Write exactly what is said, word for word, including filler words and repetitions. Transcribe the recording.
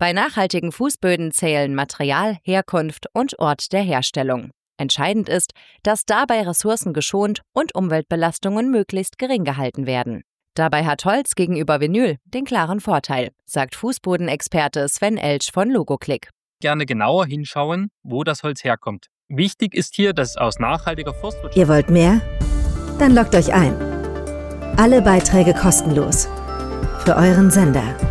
Bei nachhaltigen Fußböden zählen Material, Herkunft und Ort der Herstellung. Entscheidend ist, dass dabei Ressourcen geschont und Umweltbelastungen möglichst gering gehalten werden. Dabei hat Holz gegenüber Vinyl den klaren Vorteil, sagt Fußbodenexperte Sven Elsch von Logoclick. Gerne genauer hinschauen, wo das Holz herkommt. Wichtig ist hier, dass es aus nachhaltiger Forstwirtschaft... Ihr wollt mehr? Dann loggt euch ein. Alle Beiträge kostenlos. Für euren Sender.